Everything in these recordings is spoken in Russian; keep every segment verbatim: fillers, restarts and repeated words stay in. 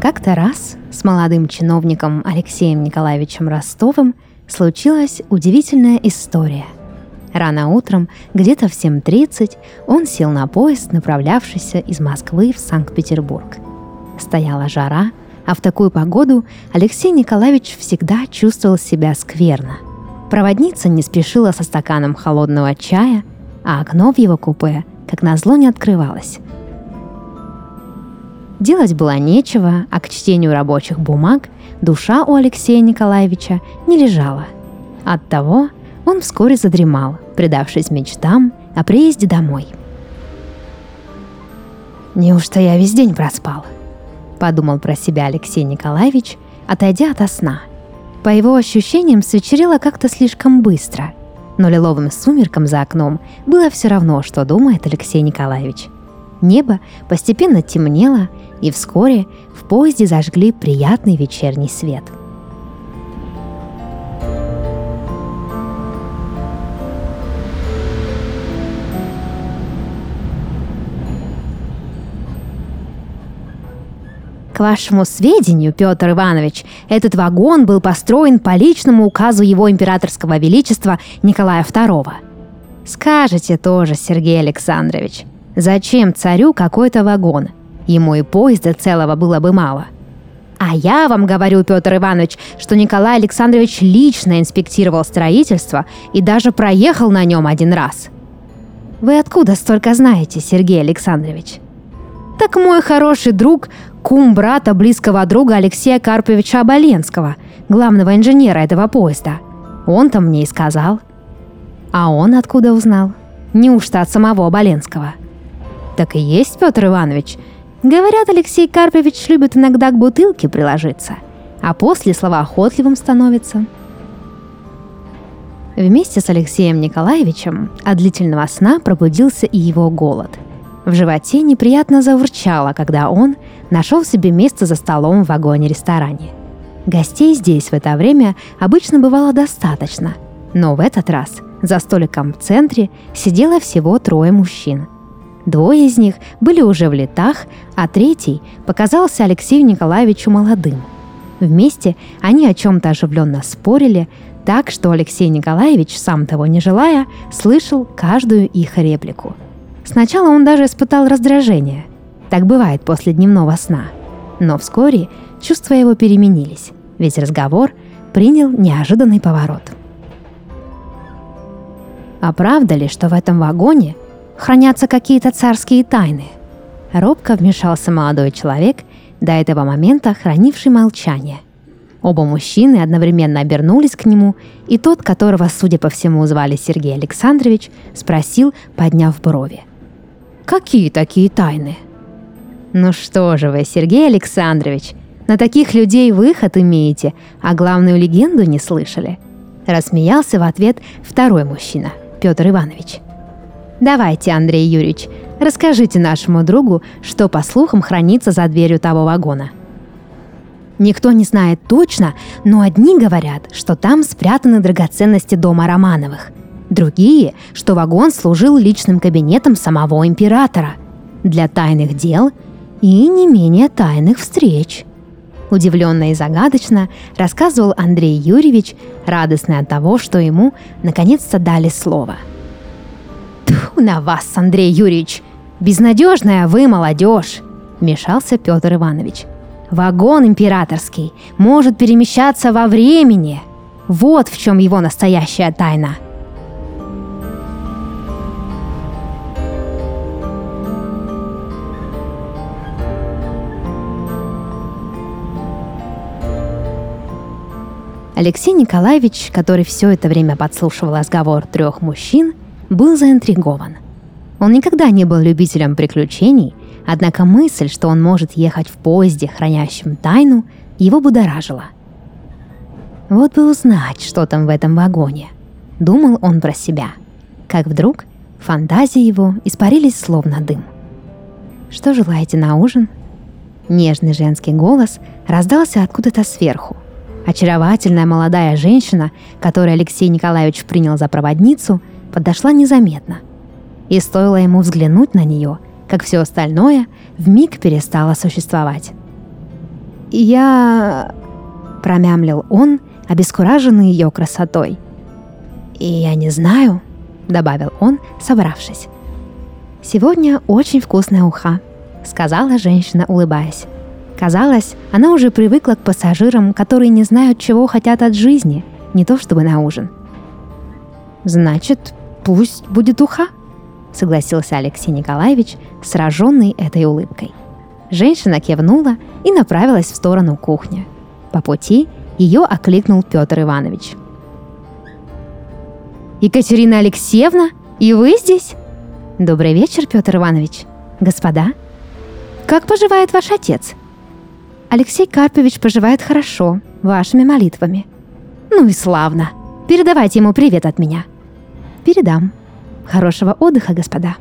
Как-то раз с молодым чиновником Алексеем Николаевичем Ростовым случилась удивительная история. Рано утром, где-то в семь тридцать, он сел на поезд, направлявшийся из Москвы в Санкт-Петербург. Стояла жара, а в такую погоду Алексей Николаевич всегда чувствовал себя скверно. Проводница не спешила со стаканом холодного чая, а окно в его купе, как назло, не открывалось. Делать было нечего, а к чтению рабочих бумаг душа у Алексея Николаевича не лежала. Оттого он вскоре задремал, предавшись мечтам о приезде домой. «Неужто я весь день проспал?» — подумал про себя Алексей Николаевич, отойдя ото сна. По его ощущениям, свечерело как-то слишком быстро, но лиловым сумеркам за окном было все равно, что думает Алексей Николаевич. Небо постепенно темнело, и вскоре в поезде зажгли приятный вечерний свет. К вашему сведению, Петр Иванович, этот вагон был построен по личному указу его императорского величества Николая второго. Скажете тоже, Сергей Александрович, зачем царю какой-то вагон? Ему и поезда целого было бы мало. А я вам говорю, Петр Иванович, что Николай Александрович лично инспектировал строительство и даже проехал на нем один раз. Вы откуда столько знаете, Сергей Александрович? Так мой хороший друг, кум брата близкого друга Алексея Карповича Оболенского, главного инженера этого поезда. Он-то мне и сказал. А он откуда узнал? Неужто от самого Оболенского? Так и есть, Петр Иванович. Говорят, Алексей Карпович любит иногда к бутылке приложиться, а после словоохотливым становится. Вместе с Алексеем Николаевичем от длительного сна пробудился и его голод. В животе неприятно заурчало, когда он нашел себе место за столом в вагоне-ресторане. Гостей здесь в это время обычно бывало достаточно, но в этот раз за столиком в центре сидело всего трое мужчин. Двое из них были уже в летах, а третий показался Алексею Николаевичу молодым. Вместе они о чем-то оживленно спорили, так что Алексей Николаевич, сам того не желая, слышал каждую их реплику. Сначала он даже испытал раздражение. Так бывает после дневного сна. Но вскоре чувства его переменились, ведь разговор принял неожиданный поворот. А правда ли, что в этом вагоне хранятся какие-то царские тайны? Робко вмешался молодой человек, до этого момента хранивший молчание. Оба мужчины одновременно обернулись к нему, и тот, которого, судя по всему, звали Сергей Александрович, спросил, подняв брови: «Какие такие тайны?» «Ну что же вы, Сергей Александрович, на таких людей выход имеете, а главную легенду не слышали?» Рассмеялся в ответ второй мужчина, Петр Иванович. «Давайте, Андрей Юрьевич, расскажите нашему другу, что, по слухам, хранится за дверью того вагона». Никто не знает точно, но одни говорят, что там спрятаны драгоценности дома Романовых. Другие, что вагон служил личным кабинетом самого императора для тайных дел и не менее тайных встреч. Удивленно и загадочно рассказывал Андрей Юрьевич, радостный от того, что ему наконец-то дали слово. «Тьфу на вас, Андрей Юрьевич! Безнадежная вы молодежь!» — вмешался Петр Иванович. «Вагон императорский может перемещаться во времени. Вот в чем его настоящая тайна». Алексей Николаевич, который все это время подслушивал разговор трех мужчин, был заинтригован. Он никогда не был любителем приключений, однако мысль, что он может ехать в поезде, хранящем тайну, его будоражила. «Вот бы узнать, что там в этом вагоне», — думал он про себя, как вдруг фантазии его испарились словно дым. «Что желаете на ужин?» Нежный женский голос раздался откуда-то сверху. Очаровательная молодая женщина, которую Алексей Николаевич принял за проводницу, подошла незаметно. И стоило ему взглянуть на нее, как все остальное вмиг перестало существовать. «Я...» — промямлил он, обескураженный ее красотой. «И я не знаю», — добавил он, собравшись. «Сегодня очень вкусная уха», — сказала женщина, улыбаясь. Казалось, она уже привыкла к пассажирам, которые не знают, чего хотят от жизни, не то чтобы на ужин. «Значит, пусть будет уха», — согласился Алексей Николаевич, сраженный этой улыбкой. Женщина кивнула и направилась в сторону кухни. По пути ее окликнул Петр Иванович. «Екатерина Алексеевна, и вы здесь?» «Добрый вечер, Петр Иванович. Господа, как поживает ваш отец?» «Алексей Карпович поживает хорошо, вашими молитвами». «Ну и славно. Передавайте ему привет от меня». «Передам. Хорошего отдыха, господа».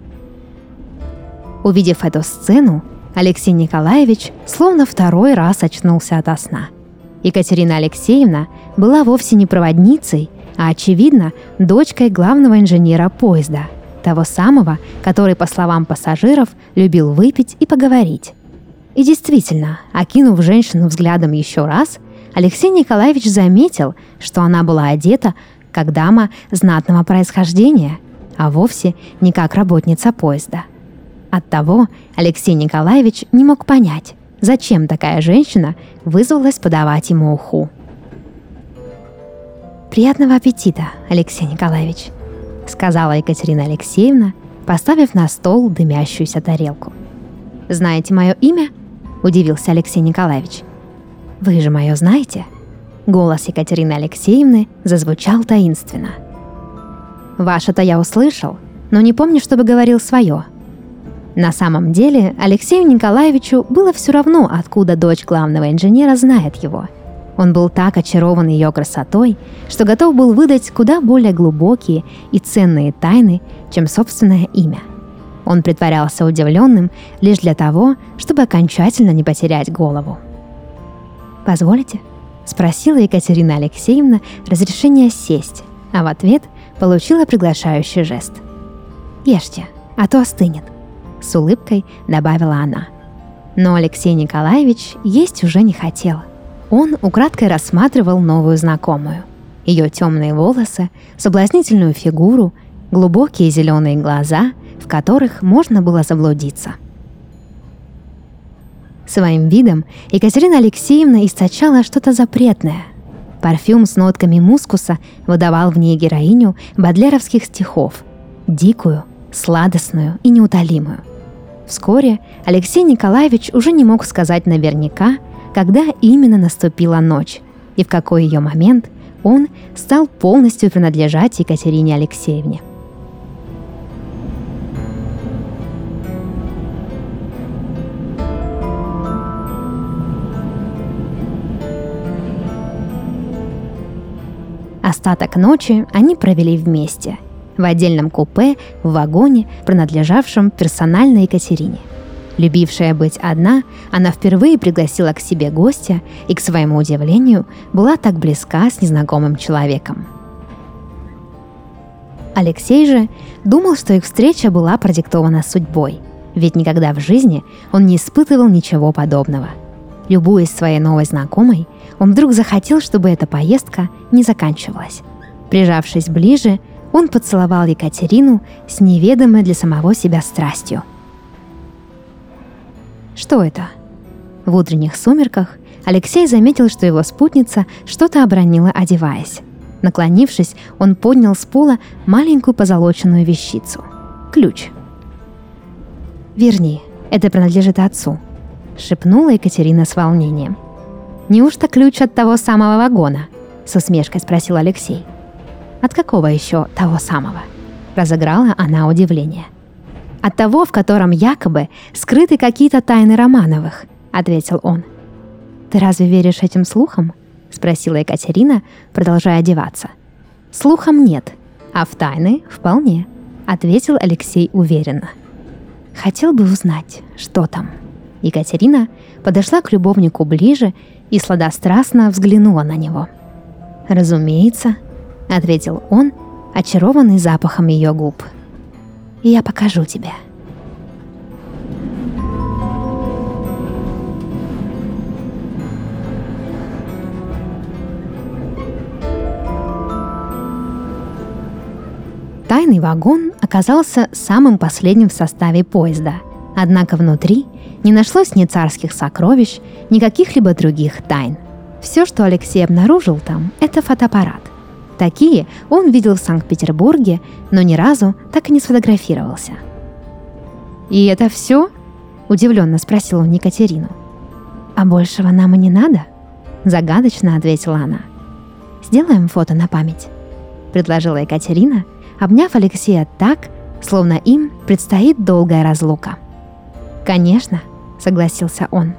Увидев эту сцену, Алексей Николаевич словно второй раз очнулся ото сна. Екатерина Алексеевна была вовсе не проводницей, а, очевидно, дочкой главного инженера поезда, того самого, который, по словам пассажиров, любил выпить и поговорить. И действительно, окинув женщину взглядом еще раз, Алексей Николаевич заметил, что она была одета как дама знатного происхождения, а вовсе не как работница поезда. Оттого Алексей Николаевич не мог понять, зачем такая женщина вызвалась подавать ему уху. «Приятного аппетита, Алексей Николаевич», — сказала Екатерина Алексеевна, поставив на стол дымящуюся тарелку. «Знаете мое имя?» — удивился Алексей Николаевич. «Вы же мое знаете?» Голос Екатерины Алексеевны зазвучал таинственно. «Ваше-то я услышал, но не помню, чтобы говорил свое». На самом деле Алексею Николаевичу было все равно, откуда дочь главного инженера знает его. Он был так очарован ее красотой, что готов был выдать куда более глубокие и ценные тайны, чем собственное имя. Он притворялся удивленным лишь для того, чтобы окончательно не потерять голову. «Позволите?» — спросила Екатерина Алексеевна разрешение сесть, а в ответ получила приглашающий жест. «Ешьте, а то остынет», — с улыбкой добавила она. Но Алексей Николаевич есть уже не хотел. Он украдкой рассматривал новую знакомую. Ее темные волосы, соблазнительную фигуру, глубокие зеленые глаза, в которых можно было заблудиться. Своим видом Екатерина Алексеевна источала что-то запретное. Парфюм с нотками мускуса выдавал в ней героиню бодлеровских стихов, дикую, сладостную и неутолимую. Вскоре Алексей Николаевич уже не мог сказать наверняка, когда именно наступила ночь и в какой ее момент он стал полностью принадлежать Екатерине Алексеевне. Остаток ночи они провели вместе, в отдельном купе, в вагоне, принадлежавшем персонально Екатерине. Любившая быть одна, она впервые пригласила к себе гостя и, к своему удивлению, была так близка с незнакомым человеком. Алексей же думал, что их встреча была продиктована судьбой, ведь никогда в жизни он не испытывал ничего подобного. Любуясь своей новой знакомой, он вдруг захотел, чтобы эта поездка не заканчивалась. Прижавшись ближе, он поцеловал Екатерину с неведомой для самого себя страстью. Что это? В утренних сумерках Алексей заметил, что его спутница что-то обронила, одеваясь. Наклонившись, он поднял с пола маленькую позолоченную вещицу — ключ. «Верни, это принадлежит отцу», — шепнула Екатерина с волнением. «Неужто ключ от того самого вагона?» — с усмешкой спросил Алексей. «От какого еще того самого?» — разыграла она удивление. «От того, в котором якобы скрыты какие-то тайны Романовых», — ответил он. «Ты разве веришь этим слухам?» — спросила Екатерина, продолжая одеваться. «Слухам нет, а в тайны вполне», — ответил Алексей уверенно. «Хотел бы узнать, что там». Екатерина подошла к любовнику ближе и сладострастно взглянула на него. «Разумеется», — ответил он, очарованный запахом ее губ. «Я покажу тебе». случайный вагон оказался самым последним в составе поезда. Однако внутри не нашлось ни царских сокровищ, ни каких-либо других тайн. Все, что Алексей обнаружил там, это фотоаппарат. Такие он видел в Санкт-Петербурге, но ни разу так и не сфотографировался. «И это все?» – удивленно спросил он Екатерину. «А большего нам и не надо?» – загадочно ответила она. «Сделаем фото на память», – предложила Екатерина, обняв Алексея так, словно им предстоит долгая разлука. «Конечно», – согласился он.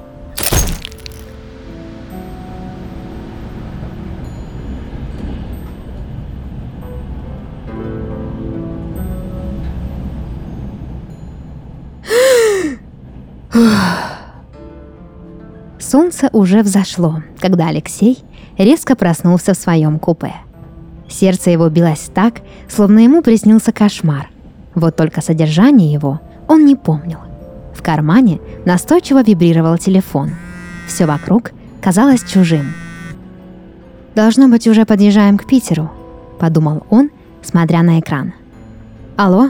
Солнце уже взошло, когда Алексей резко проснулся в своем купе. Сердце его билось так, словно ему приснился кошмар. Вот только содержание его он не помнил. В кармане настойчиво вибрировал телефон. Все вокруг казалось чужим. «Должно быть, уже подъезжаем к Питеру», — подумал он, смотря на экран. «Алло?»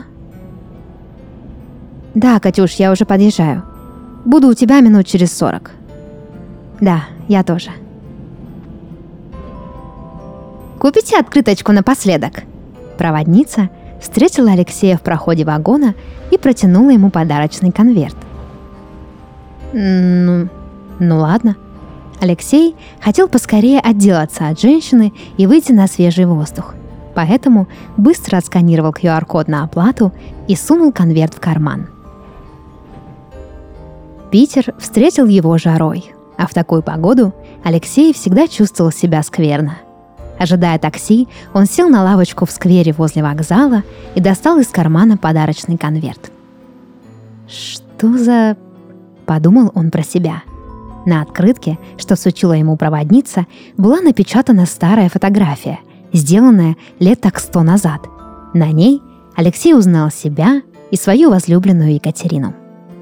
«Да, Катюш, я уже подъезжаю. Буду у тебя минут через сорок». «Да, я тоже». «Купите открыточку напоследок?» Проводница встретила Алексея в проходе вагона и протянула ему подарочный конверт. «Ну, ну ладно». Алексей хотел поскорее отделаться от женщины и выйти на свежий воздух, поэтому быстро отсканировал ку ар-код на оплату и сунул конверт в карман. Питер встретил его жарой, а в такую погоду Алексей всегда чувствовал себя скверно. Ожидая такси, он сел на лавочку в сквере возле вокзала и достал из кармана подарочный конверт. «Что за...» – подумал он про себя. На открытке, что сучила ему проводница, была напечатана старая фотография, сделанная лет так сто назад. На ней Алексей узнал себя и свою возлюбленную Екатерину.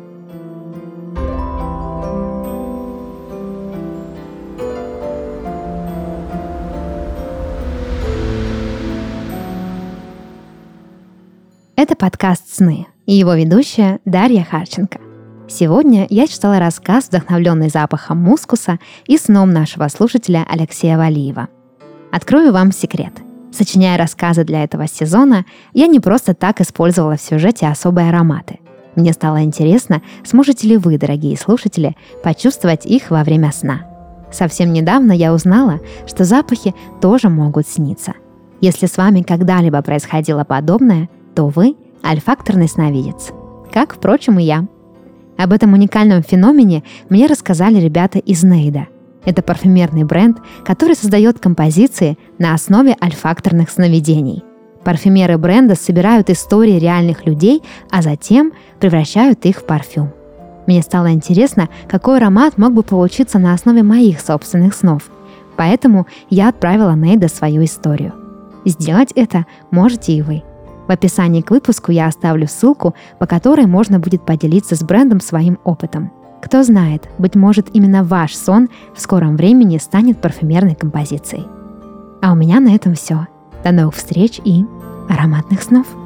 Это подкаст «Сны» и его ведущая Дарья Харченко. Сегодня я читала рассказ, вдохновленный запахом мускуса и сном нашего слушателя Алексея Валиева. Открою вам секрет. Сочиняя рассказы для этого сезона, я не просто так использовала в сюжете особые ароматы. Мне стало интересно, сможете ли вы, дорогие слушатели, почувствовать их во время сна. Совсем недавно я узнала, что запахи тоже могут сниться. Если с вами когда-либо происходило подобное, то вы – альфакторный сновидец. Как, впрочем, и я. Об этом уникальном феномене мне рассказали ребята из Нейда. Это парфюмерный бренд, который создает композиции на основе альфакторных сновидений. Парфюмеры бренда собирают истории реальных людей, а затем превращают их в парфюм. Мне стало интересно, какой аромат мог бы получиться на основе моих собственных снов. Поэтому я отправила Нейда свою историю. Сделать это можете и вы. В описании к выпуску я оставлю ссылку, по которой можно будет поделиться с брендом своим опытом. Кто знает, быть может, именно ваш сон в скором времени станет парфюмерной композицией. А у меня на этом все. До новых встреч и ароматных снов!